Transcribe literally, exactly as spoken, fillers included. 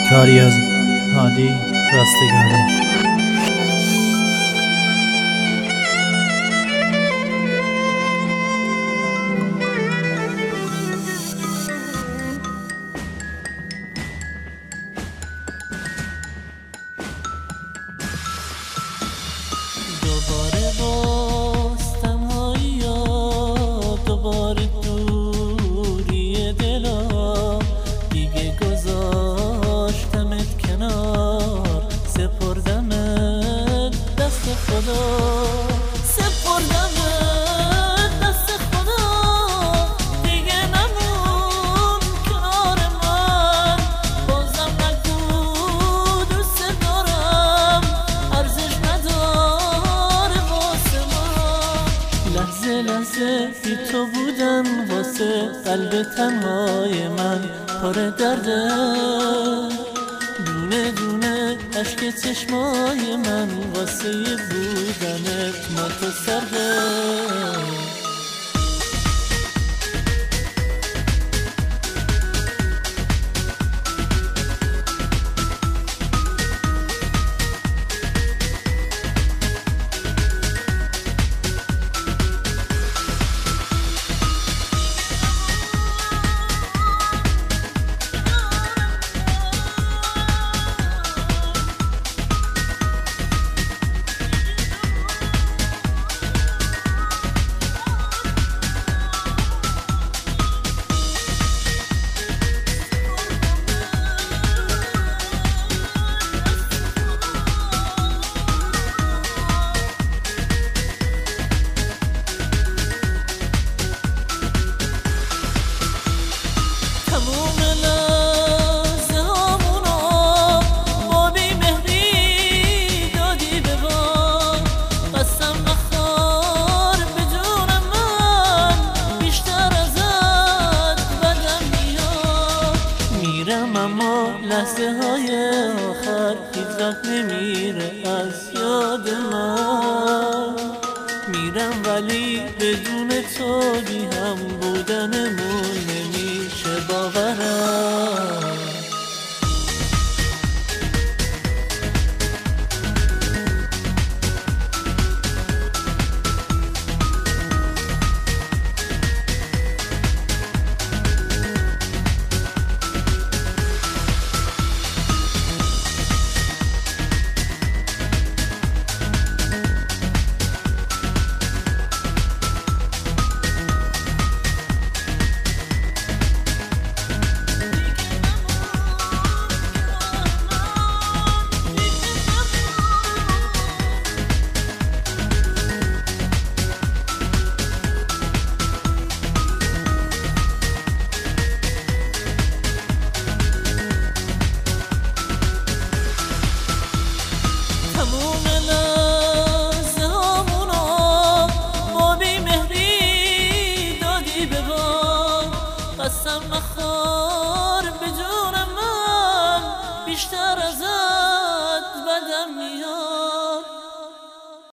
کاری از هادی رستگاری. دوباره باستم آیا دوباره دوری دلا دیگه گذاشتمت کنار سپردمت دست خدا سپردمت دست خدا دیگه نمون کنار من بازم نگو دوست دارم ارزش نداره واسه من لحظه لحظه بی تو بودن واسه قلب تنهای من پر درده دونه دونه عشق چشمای من واسه بودنت من تو سرده اما لحظه های آخر هیچ وقت نمیره از یاد من میرم ولی بدون تو بی هم بودنمون